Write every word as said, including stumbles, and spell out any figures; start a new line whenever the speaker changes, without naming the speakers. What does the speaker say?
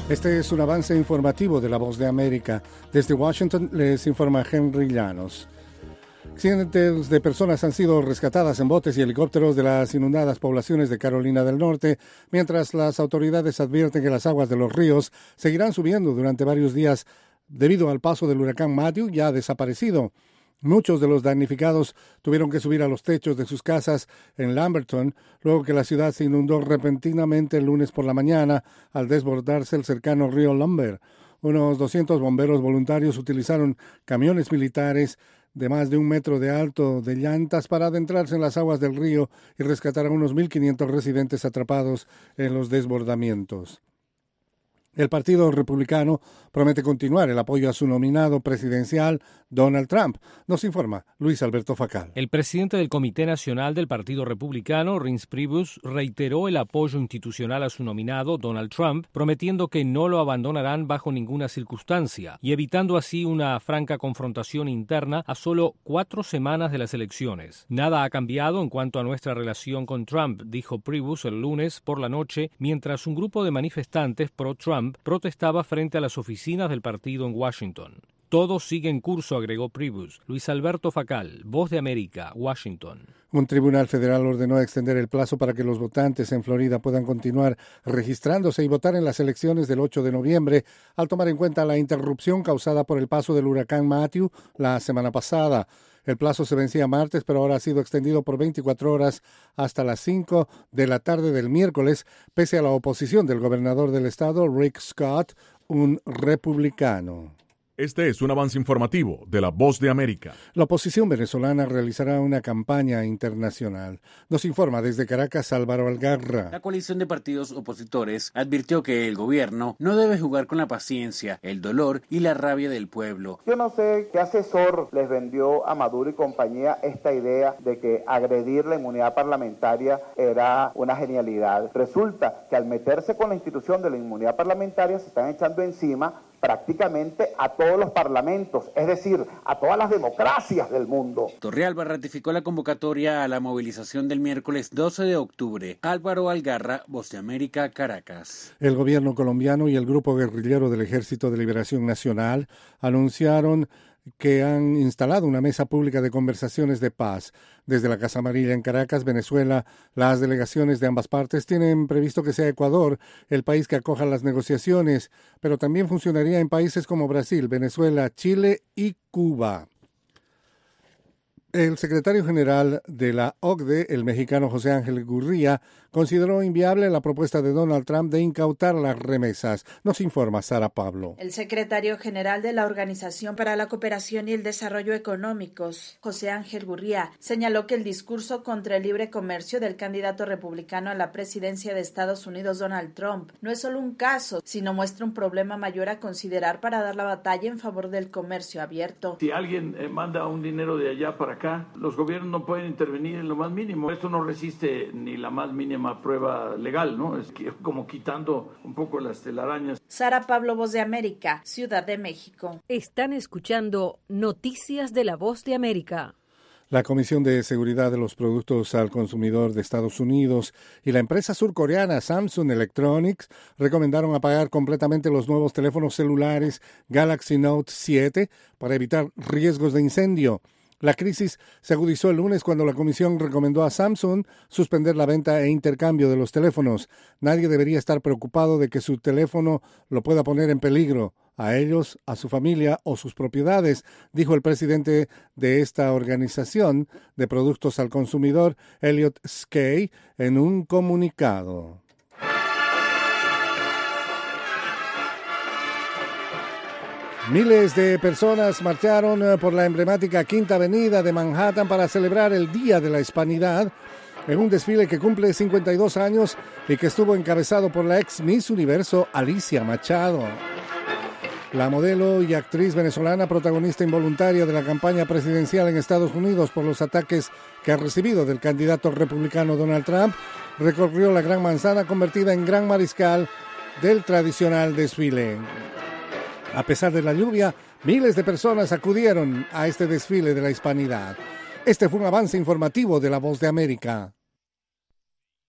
Este es un avance informativo de La Voz de América. Desde Washington les informa Henry Llanos. Cientos de personas han sido rescatadas en botes y helicópteros de las inundadas poblaciones de Carolina del Norte, mientras las autoridades advierten que las aguas de los ríos seguirán subiendo durante varios días debido al paso del huracán Matthew, ya desaparecido. Muchos de los damnificados tuvieron que subir a los techos de sus casas en Lamberton, luego que la ciudad se inundó repentinamente el lunes por la mañana al desbordarse el cercano río Lumber. Unos doscientos bomberos voluntarios utilizaron camiones militares de más de un metro de alto de llantas para adentrarse en las aguas del río y rescatar a unos mil quinientos residentes atrapados en los desbordamientos. El Partido Republicano promete continuar el apoyo a su nominado presidencial, Donald Trump. Nos informa Luis Alberto Facal.
El presidente del Comité Nacional del Partido Republicano, Reince Priebus, reiteró el apoyo institucional a su nominado, Donald Trump, prometiendo que no lo abandonarán bajo ninguna circunstancia y evitando así una franca confrontación interna a solo cuatro semanas de las elecciones. Nada ha cambiado en cuanto a nuestra relación con Trump, dijo Priebus el lunes por la noche, mientras un grupo de manifestantes pro-Trump protestaba frente a las oficinas del partido en Washington. Todo sigue en curso, agregó Priebus. Luis Alberto Facal, Voz de América, Washington.
Un tribunal federal ordenó extender el plazo para que los votantes en Florida puedan continuar registrándose y votar en las elecciones del ocho de noviembre, al tomar en cuenta la interrupción causada por el paso del huracán Matthew la semana pasada. El plazo se vencía martes, pero ahora ha sido extendido por veinticuatro horas hasta las cinco de la tarde del miércoles, pese a la oposición del gobernador del estado, Rick Scott, un republicano.
Este es un avance informativo de La Voz de América.
La oposición venezolana realizará una campaña internacional. Nos informa desde Caracas Álvaro Algarra.
La coalición de partidos opositores advirtió que el gobierno no debe jugar con la paciencia, el dolor y la rabia del pueblo.
Yo no sé qué asesor les vendió a Maduro y compañía esta idea de que agredir la inmunidad parlamentaria era una genialidad. Resulta que al meterse con la institución de la inmunidad parlamentaria se están echando encima prácticamente a todos los parlamentos, es decir, a todas las democracias del mundo.
Torrealba ratificó la convocatoria a la movilización del miércoles doce de octubre. Álvaro Algarra, Voz de América, Caracas.
El gobierno colombiano y el grupo guerrillero del Ejército de Liberación Nacional anunciaron que han instalado una mesa pública de conversaciones de paz. Desde la Casa Amarilla en Caracas, Venezuela, las delegaciones de ambas partes tienen previsto que sea Ecuador el país que acoja las negociaciones, pero también funcionaría en países como Brasil, Venezuela, Chile y Cuba. El secretario general de la O C D E, el mexicano José Ángel Gurría, consideró inviable la propuesta de Donald Trump de incautar las remesas. Nos informa Sara Pablo.
El secretario general de la Organización para la Cooperación y el Desarrollo Económicos, José Ángel Gurría, señaló que el discurso contra el libre comercio del candidato republicano a la presidencia de Estados Unidos, Donald Trump, no es solo un caso, sino muestra un problema mayor a considerar para dar la batalla en favor del comercio abierto.
Si alguien eh, manda un dinero de allá para acá, los gobiernos no pueden intervenir en lo más mínimo. Esto no resiste ni la más mínima prueba legal, ¿no? Es como quitando un poco las telarañas.
Sara Pablo, Voz de América, Ciudad de México.
Están escuchando Noticias de la Voz de América.
La Comisión de Seguridad de los Productos al Consumidor de Estados Unidos y la empresa surcoreana Samsung Electronics recomendaron apagar completamente los nuevos teléfonos celulares Galaxy Note siete para evitar riesgos de incendio. La crisis se agudizó el lunes cuando la comisión recomendó a Samsung suspender la venta e intercambio de los teléfonos. Nadie debería estar preocupado de que su teléfono lo pueda poner en peligro, a ellos, a su familia o sus propiedades, dijo el presidente de esta organización de productos al consumidor, Elliot Skay, en un comunicado. Miles de personas marcharon por la emblemática Quinta Avenida de Manhattan para celebrar el Día de la Hispanidad en un desfile que cumple cincuenta y dos años y que estuvo encabezado por la ex Miss Universo Alicia Machado. La modelo y actriz venezolana, protagonista involuntaria de la campaña presidencial en Estados Unidos por los ataques que ha recibido del candidato republicano Donald Trump, recorrió la Gran Manzana convertida en Gran Mariscal del tradicional desfile. A pesar de la lluvia, miles de personas acudieron a este desfile de la hispanidad. Este fue un avance informativo de La Voz de América.